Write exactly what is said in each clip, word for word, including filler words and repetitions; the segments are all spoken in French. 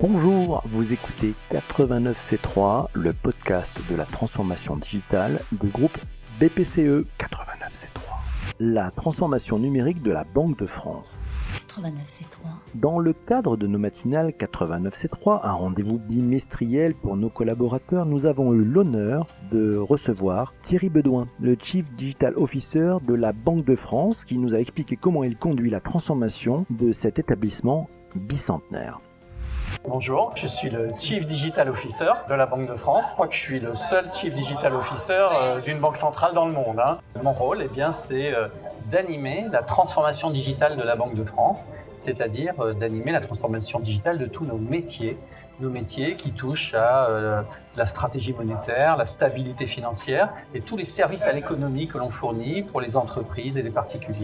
Bonjour, vous écoutez quatre-vingt-neuf C trois, le podcast de la transformation digitale du groupe B P C E. quatre-vingt-neuf C trois, la transformation numérique de la Banque de France. quatre-vingt-neuf C trois. Dans le cadre de nos matinales quatre-vingt-neuf C trois, un rendez-vous bimestriel pour nos collaborateurs, nous avons eu l'honneur de recevoir Thierry Bedouin, le Chief Digital Officer de la Banque de France, qui nous a expliqué comment il conduit la transformation de cet établissement bicentenaire. Bonjour, je suis le Chief Digital Officer de la Banque de France. Je crois que je suis le seul Chief Digital Officer euh, d'une banque centrale dans le monde. Hein. Mon rôle, eh bien, c'est euh, d'animer la transformation digitale de la Banque de France, c'est-à-dire euh, d'animer la transformation digitale de tous nos métiers, nos métiers qui touchent à euh, la stratégie monétaire, la stabilité financière et tous les services à l'économie que l'on fournit pour les entreprises et les particuliers.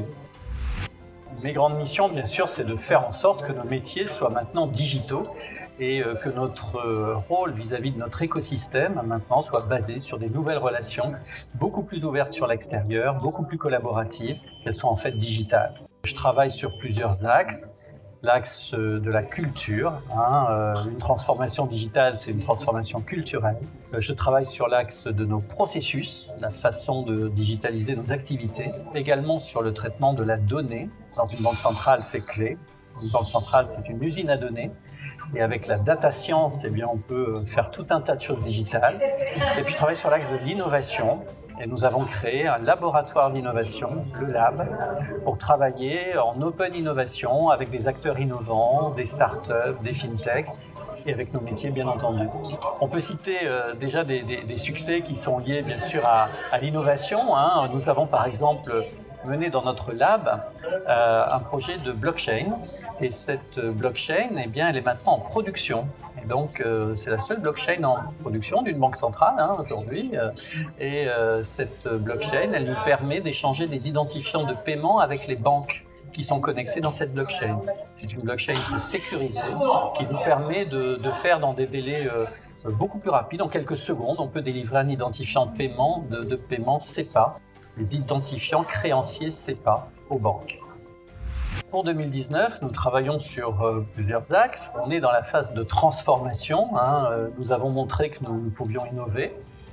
Mes grandes missions, bien sûr, c'est de faire en sorte que nos métiers soient maintenant digitaux et que notre rôle vis-à-vis de notre écosystème maintenant soit basé sur des nouvelles relations beaucoup plus ouvertes sur l'extérieur, beaucoup plus collaboratives, qu'elles soient en fait digitales. Je travaille sur plusieurs axes. L'axe de la culture, hein, euh, une transformation digitale, c'est une transformation culturelle. Euh, je travaille sur l'axe de nos processus, la façon de digitaliser nos activités. Également sur le traitement de la donnée. Dans une banque centrale, c'est clé. Une banque centrale, c'est une usine à données. Et avec la data science, eh bien, on peut faire tout un tas de choses digitales. Et puis, je travaille sur l'axe de l'innovation. Et nous avons créé un laboratoire d'innovation, le Lab, pour travailler en open innovation avec des acteurs innovants, des startups, des fintechs, et avec nos métiers, bien entendu. On peut citer euh, déjà des, des, des succès qui sont liés, bien sûr, à, à l'innovation. Hein. Nous avons, par exemple, mené dans notre lab euh, un projet de blockchain. Et cette blockchain, eh bien, elle est maintenant en production. Et donc, euh, c'est la seule blockchain en production d'une banque centrale hein, aujourd'hui. Euh, et euh, cette blockchain, elle nous permet d'échanger des identifiants de paiement avec les banques qui sont connectés dans cette blockchain. C'est une blockchain qui est sécurisée, qui nous permet de, de faire dans des délais euh, beaucoup plus rapides. En quelques secondes, on peut délivrer un identifiant de paiement, de, de paiement SEPA, les identifiants créanciers SEPA aux banques. Pour deux mille dix-neuf, nous travaillons sur euh, plusieurs axes. On est dans la phase de transformation. Hein. Euh, nous avons montré que nous, nous pouvions innover.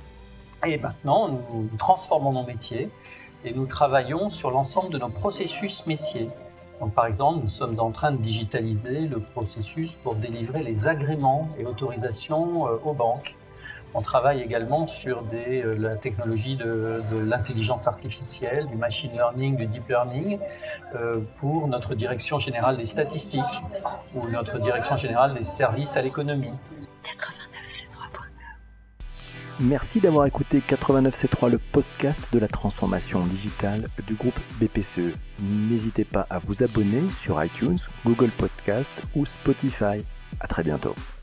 Et maintenant, nous, nous transformons nos métiers et nous travaillons sur l'ensemble de nos processus métiers. Donc, par exemple, nous sommes en train de digitaliser le processus pour délivrer les agréments et autorisations euh, aux banques. On travaille également sur des, euh, la technologie de, de l'intelligence artificielle, du machine learning, du deep learning, euh, pour notre direction générale des statistiques ou notre direction générale des services à l'économie. quatre-vingt-neuf C trois point com. Merci d'avoir écouté quatre-vingt-neuf C trois, le podcast de la transformation digitale du groupe B P C E. N'hésitez pas à vous abonner sur iTunes, Google Podcast ou Spotify. À très bientôt.